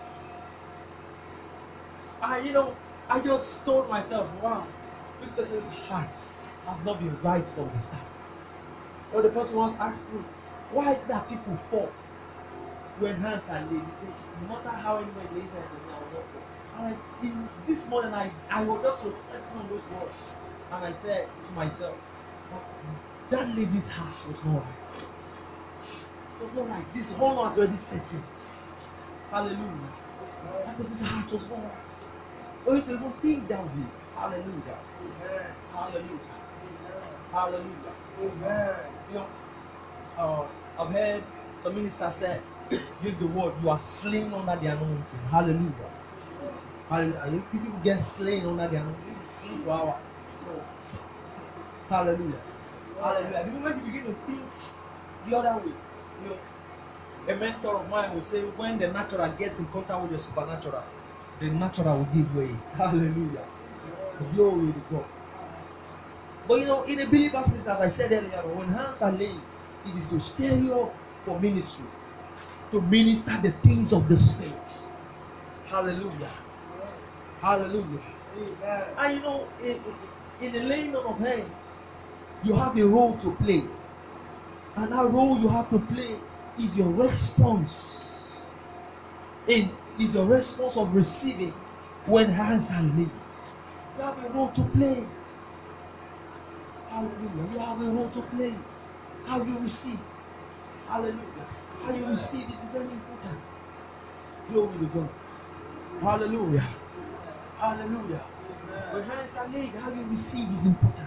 [SPEAKER 1] And you know, I just told myself, wow, this person's heart has not been right from the start. Or the person once asked me, why is it that people fall when hands are laid? He said, no matter how anyone lays hands on me, I will not fall. And I, in this morning, I, I was just reflecting on those words. And I said to myself, that lady's heart was not right. It was not right. This whole was already setting. Hallelujah. That person's heart was not right. Or you to even think that way. Hallelujah. Amen. Hallelujah. Amen. Hallelujah. Amen. You know, uh, I've heard some ministers say, use the word, you are slain under the anointing. Hallelujah. Hallelujah. People get slain under the anointing. You sleep for hours. So, hallelujah. Hallelujah. The moment you begin to think the other way, you know, a mentor of mine will say, when the natural gets in contact with the supernatural, the natural will give way. Hallelujah. Glory to God. But you know, in a believer's meeting, as I said earlier, when hands are laid, it is to stir you up for ministry, to minister the things of the Spirit. Hallelujah. Hallelujah. Amen. And you know, in, in, in the laying on of hands, you have a role to play. And that role you have to play is your response. It is your response of receiving when hands are laid. You have a role to play. Hallelujah. You have a role to play. How you receive. Hallelujah. How you receive is very important. Glory to God. Hallelujah. Hallelujah. When hands are laid, how you receive is important.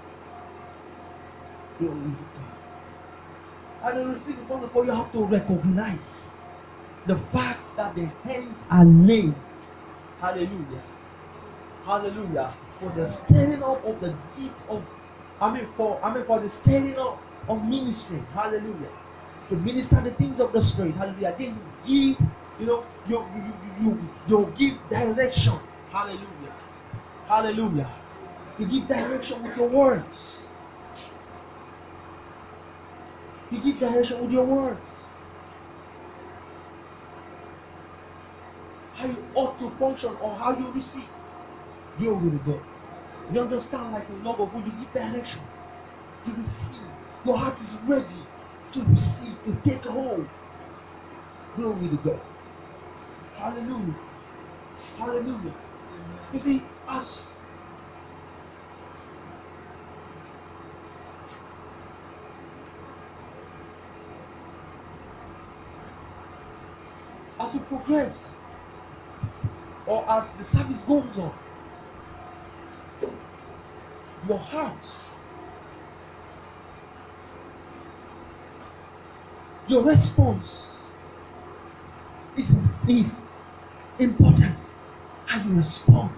[SPEAKER 1] Glory to God. How you receive it, first of all, you have to recognize the fact that the hands are laid. Hallelujah. Hallelujah. For the stirring up of the gift of, I mean, for I mean for the stirring up of ministry. Hallelujah. To minister the things of the Spirit. Hallelujah. Then you give, you know, you you you you, you give direction. Hallelujah. Hallelujah. You give direction with your words. You give direction with your words. How you ought to function or how you receive. Glory to God. You don't just stand like a log of wood. You give direction. You receive. Your heart is ready to receive, to take hold. Glory to God. Hallelujah. Hallelujah. You see, as as you progress, or as the service goes on, your heart, your response is, is important. How you respond.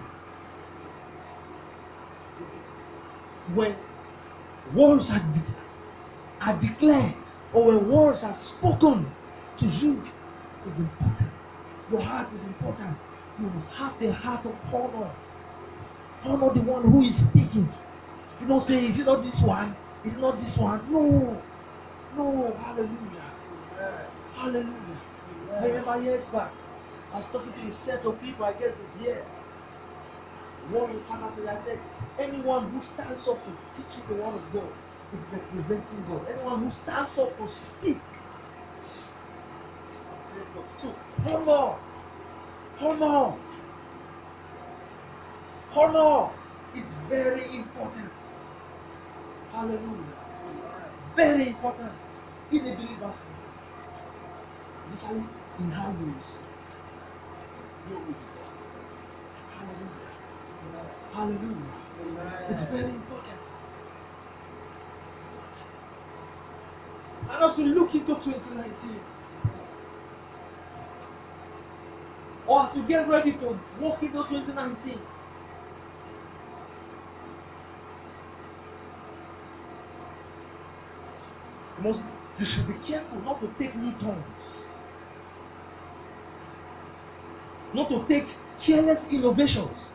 [SPEAKER 1] When words are, de- are declared, or when words are spoken to you, is important. Your heart is important. You must have the heart of honor. Honor the one who is speaking. You don't say, is it not this one? Is it not this one? No. No. Hallelujah. Amen. Hallelujah. Amen. I remember years back, I was talking to a set of people, I guess it's here. One of the partners, I said, anyone who stands up to teach you the word of God is representing God. Anyone who stands up to speak, represents God. So, honor, honor, honor is very important. Hallelujah. Very important in a believer's meeting. Especially in how you receive. Glory to God. Hallelujah. Hallelujah. Amen. It's very important. And as we look into twenty nineteen, or as we get ready to walk into twenty nineteen, you must, you should be careful not to take new tongues, not to take careless innovations,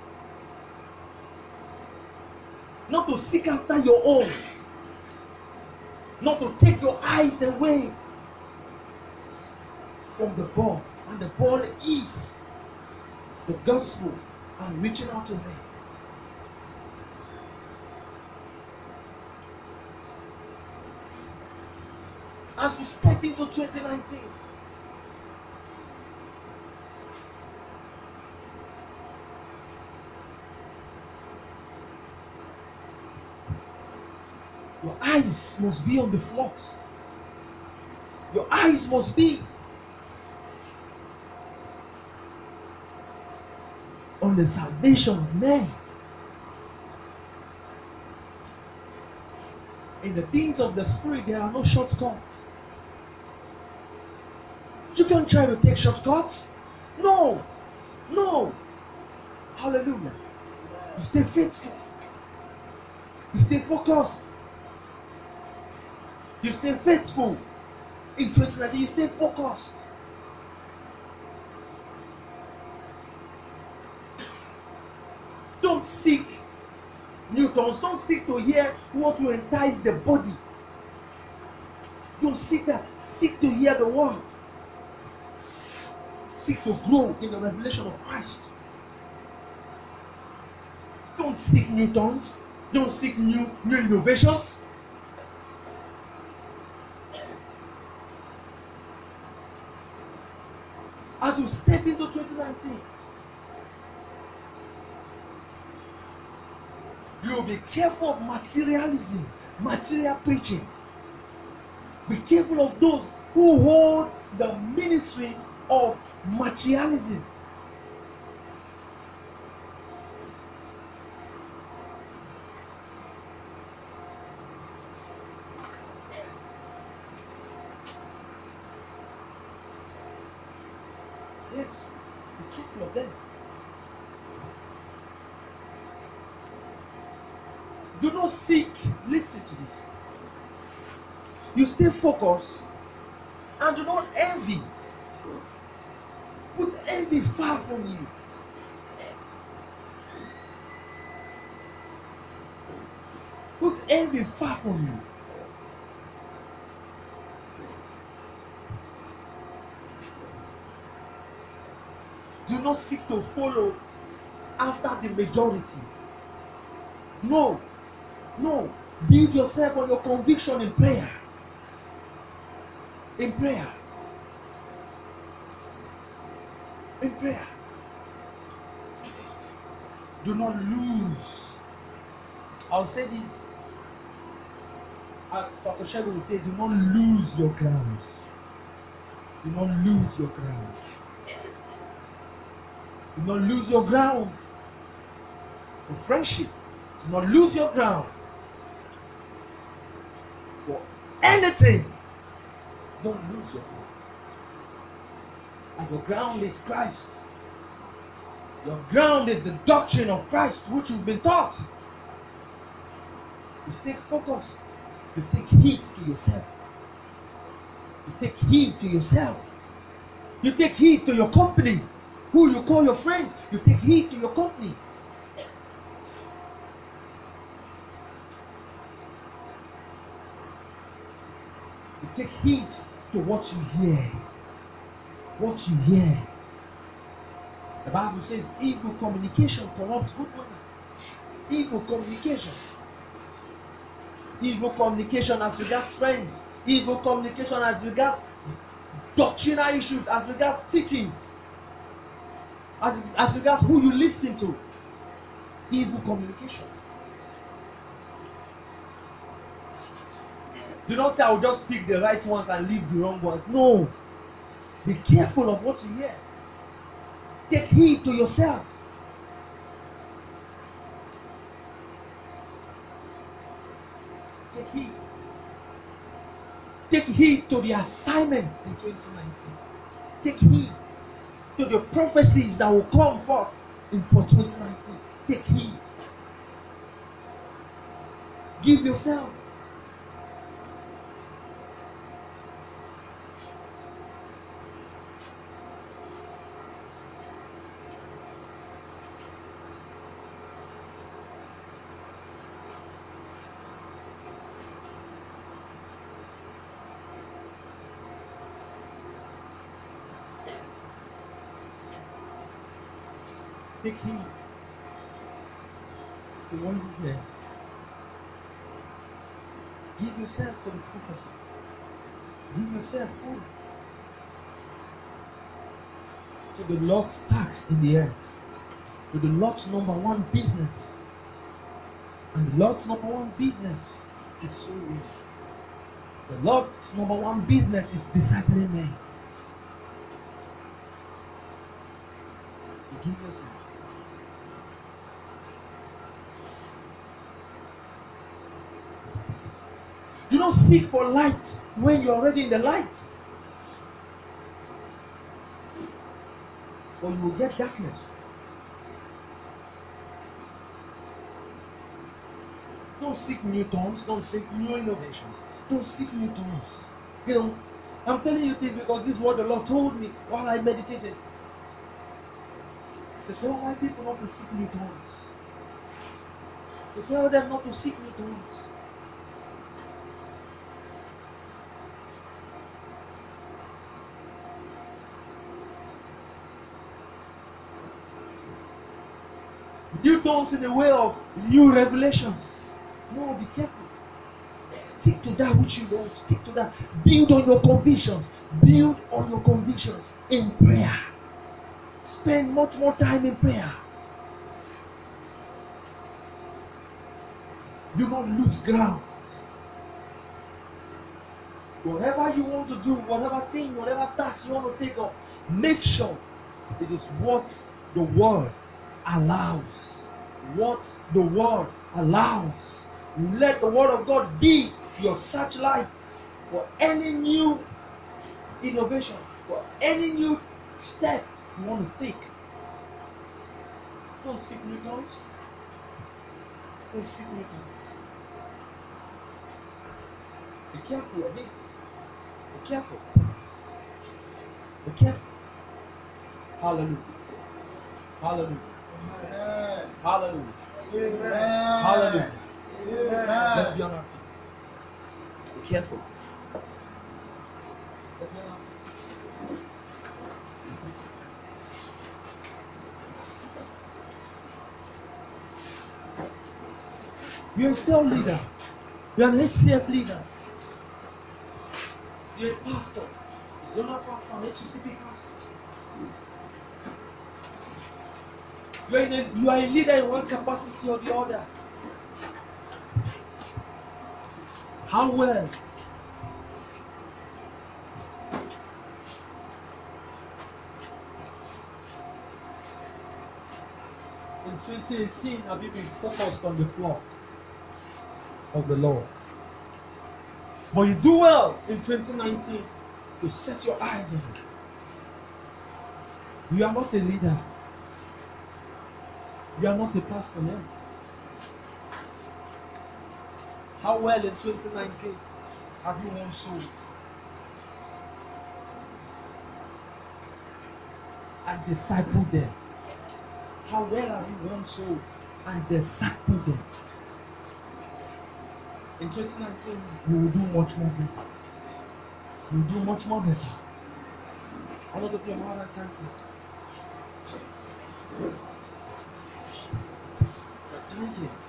[SPEAKER 1] not to seek after your own, not to take your eyes away from the ball. And the ball is the gospel and reaching out to men. As we step into twenty nineteen, your eyes must be on the flocks. Your eyes must be on the salvation of men. In the things of the Spirit, there are no shortcuts. You can't try to take shortcuts. No. No. Hallelujah. You stay faithful. You stay focused. You stay faithful. In twenty nineteen, you stay focused. Don't seek new tongues. Don't seek to hear what will entice the body. Don't seek that. Seek to hear the word. Seek to grow in the revelation of Christ. Don't seek new tongues. Don't seek new, new innovations. As we step into twenty nineteen, you will be careful of materialism, material preaching. Be careful of those who hold the ministry of Materialism. Yes, be careful of them. Do not seek, listen to this. You stay focused and do not envy. Put envy far from you. Put envy far from you. Do not seek to follow after the majority. No, no. Build yourself on your conviction in prayer. In prayer. In prayer. Do not lose. I'll say this as Pastor Shegun will say, do not lose your ground. Do not lose your ground. Do not lose your ground for friendship. Do not lose your ground for anything. Don't lose your ground. And your ground is Christ. Your ground is the doctrine of Christ which you've been taught. You stay focused. You take heed to yourself. You take heed to yourself. You take heed to your company. Who you call your friends. You take heed to your company. You take heed to what you hear. What you hear. The Bible says evil communication corrupts good manners. Evil communication. Evil communication as regards friends. Evil communication as regards doctrinal issues, as regards teachings, as, as regards who you listen to. Evil communications. Do not say, I'll just pick the right ones and leave the wrong ones. No. Be careful of what you hear. Take heed to yourself. Take heed. Take heed to the assignment in twenty nineteen. Take heed to the prophecies that will come forth in for twenty nineteen. Take heed. Give yourself. Take heed to what you hear. Give yourself to the prophecies. Give yourself fully to the Lord's task in the earth, to the Lord's number one business. And the Lord's number one business is so real. The Lord's number one business is discipling men. You give yourself. Do not seek for light when you're already in the light, or you will get darkness. Don't seek new tongues. Don't seek new innovations. Don't seek new tongues. You know, I'm telling you this because this is what the Lord told me while I meditated. He said, tell my people not to seek new tongues. So tell them not to seek new tongues. New tongues in the way of new revelations. No, be careful. Stick to that which you know. Stick to that. Build on your convictions. Build on your convictions in prayer. Spend much more time in prayer. Do not lose ground. Whatever you want to do, whatever thing, whatever task you want to take up, Make sure it is what the word allows. What the word allows. Let the word of God be your searchlight for any new innovation, for any new step you want to take. Don't seek new tongues. Don't seek new tongues. Be careful of it. Be careful. Be careful. Hallelujah. Hallelujah. Amen. Hallelujah. Amen. Hallelujah. Amen. Let's be on our feet. Be careful. Let's be on our feet. You're a cell leader. You're an H C F leader. You're a pastor. Zonal pastor, H C P pastor. You're in a, you are a leader in one capacity or the other. How well? In twenty eighteen, have you been focused on the flock of the Lord? But you do well in twenty nineteen to set your eyes on it. You are not a leader. You are not a pastor yet. How well in twenty nineteen have you won souls and discipled them? How well have you won souls and discipled them? In twenty nineteen, we will do much more better. We will do much more better. I want to play more than thank you. Thank you.